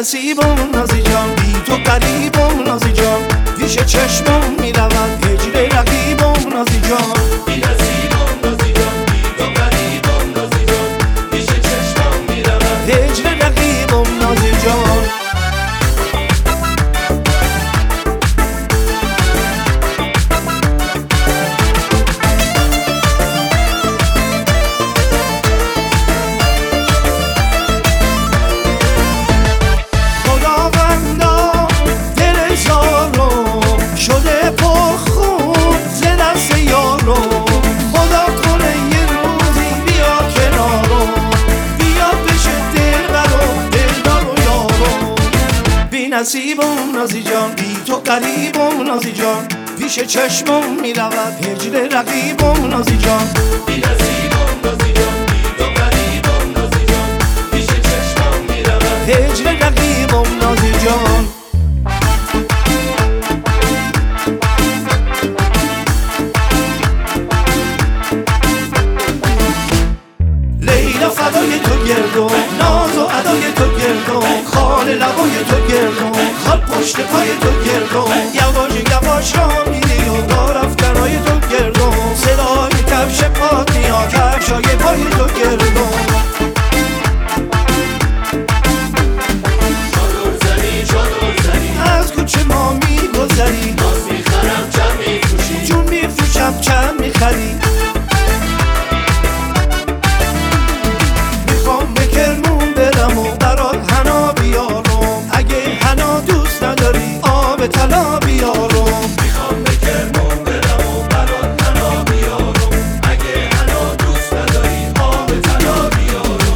نصیبم نازی جان، بی تو غریبم نازی جان، پیش چشمم میرود هجر رقیبم نازی جان. بی نصیبم نازی جان، بی تو غریبم نازی جان، پیش چشمم میرود هجر رقیبم نازی جان. نصیبم نازی جان، بی تو غریبم نازی جان، پیش چشمم میرود هجر رقیبم نازی جان. بی نصیبم نازی جان، بی تو غریبم نازی جان، پیش چشمم میرود هجر رقیبم نازی جان. لیلا فدای تو گردم، ناز و ادای تو گردم، خال لبای تو گردم، خال پشت پای تو گردم، یواش یواش را میری و دارفتنای تو گردم، صدای کفش پات میاد کفشای پای تو گردم. چادر زنی از کوچه ما میگذری، باز میخرم چند میفروشی، جون میفروشم چند میخری. میخوام به کرمون برم و برات حنا بیارم، اگه حنا دوست نداری آب طلا بیارم. میخوام به کرمان برم و برات حنا بیارم، اگه حنا دوست نداری آب طلا بیارم.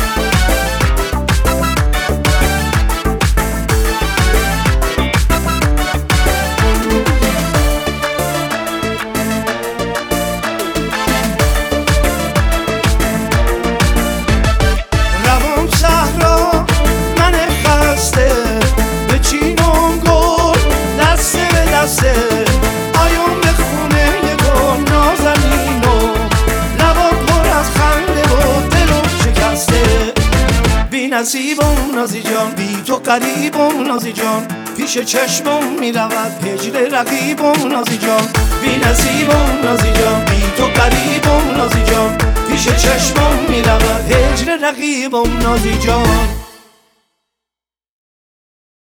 روان صحرا من خسته، به چینم گل دسته به دسته، آیون به خونه گل نازنینو، لبا پر از خنده و دلم شکسته. بی نصیبم نازی جان، بی تو غریبم نازی جان، پیش چشمم میرود هجر رقیبم نازی جان. بی نصیبم نازی جان، بی تو غریبم نازی جان، پیش چشمم میرود هجر رقیبم نازی جان.